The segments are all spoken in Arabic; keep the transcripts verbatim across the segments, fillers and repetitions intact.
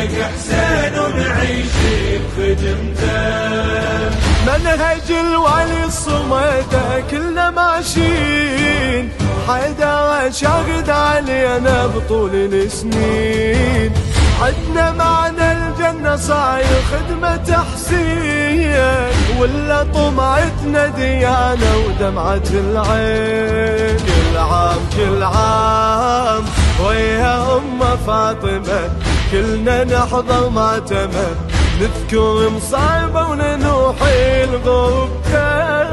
نعشق حسين ونعيش بخدمته. منهج الولي الصمد كلنا ماشيين، حيدر شاهد علينا بطول السنين. عدنا معنى الجنة صاير خدمة حسين، ولا طمعتنا ديانة ودمعة العين. كل عام كل عام ويا أم فاطمة كلنا نحضر معتمة، نذكر مصايبة وننوحي الغبة.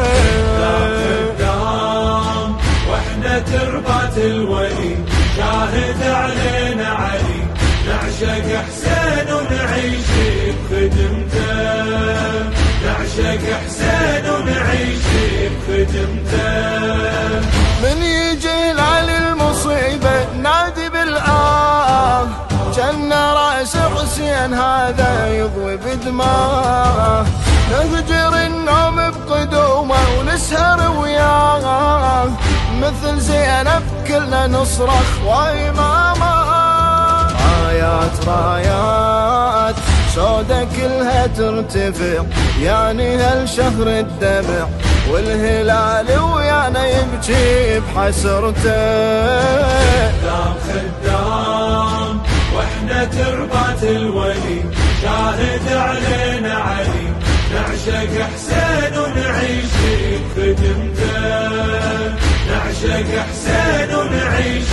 الدام واحنا تربات الولي شاهد علينا علي، نعشق حسين ونعيش بخدمته. نعشق حسين ونعيش بخدمته. من يجي علي المصيبة نادي بالآه، جن راس حسين هذا يضوي بدماه. نهجر النوم بقدومه ونسهر وياه، مثل زينب كلنا نصرخ وإمامه. رايات رايات سودا كلها ترتفع، يعني هالشهر الدمع والهلال ويانا يبكي بحسرته. خدام خدام واحنا تربات الولي شاهد علينا علي، نعشق حسين ونعيش بخدمته. نعشق حسين ونعيش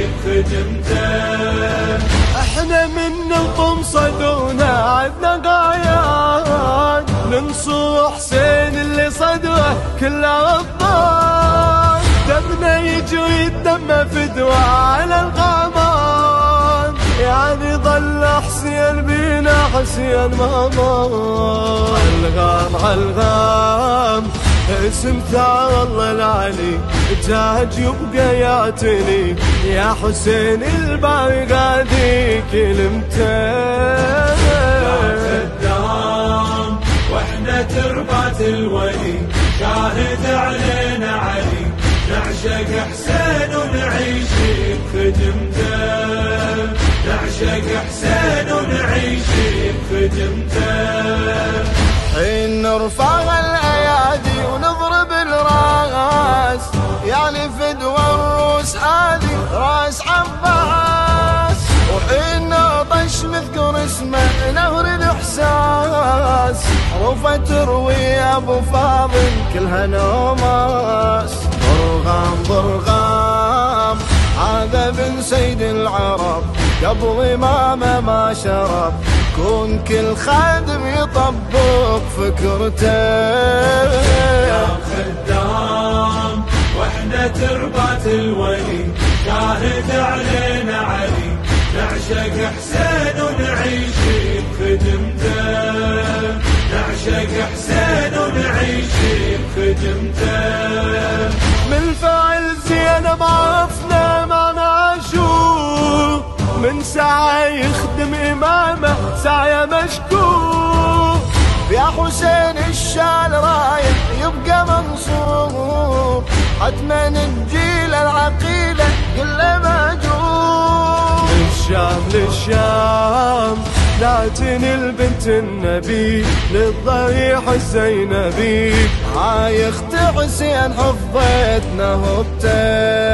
بخدمته. احنا من القم صدرنا عدنا غايات، ننصر حسين اللي صدره كله رضان. دمنا يجري الدم فدوى على الغمام، يعني ظل حسين بينا حسين ماما. عالغام عالغام اسم ثار الله العلي، تاج يبقى يعتني يا حسين الباري غادي كلمته. خدام واحنا تربات الولي شاهد علينا علي، نعشق حسين ونعيش بخدمته. نعشق حسين ونعيش بخدمته. حين نرفع الايادي ونضرب الراس، يعني فدوى الروس هذه راس عباس. وحين نطش نذكر اسمه نهر الاحساس، حروفه تروي ابو فاضل كلها نوماس. ضرغام ضرغام هذا بن سيد العرب، قبل امامه ما شرب، كون كل خادم يطبق فكرته. يا خدام واحنا تربات الولي شاهد علينا علي، نعشق حسين ونعيش بخدمته. نعشق حسين ونعيش بخدمته. من فعل زينب عرفنا معنى عاشور، من سعى يخدم إمامه سعي مشكور. يا حسين الشال رايح يبقى منصور، حتما الجيل العقيلة كله مهجور. للشام للشام نعتني البنت النبي، للضريح الزينبي هاي اخت حسين حفظت نهبته.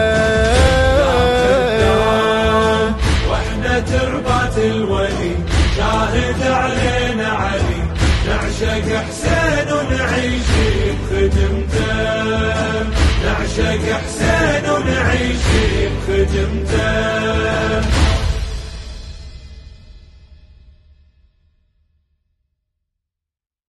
واحنا تربات الولي شاهد علينا علي، نعشق حسين ونعيش بخدمته. نعشق حسين ونعيش بخدمته.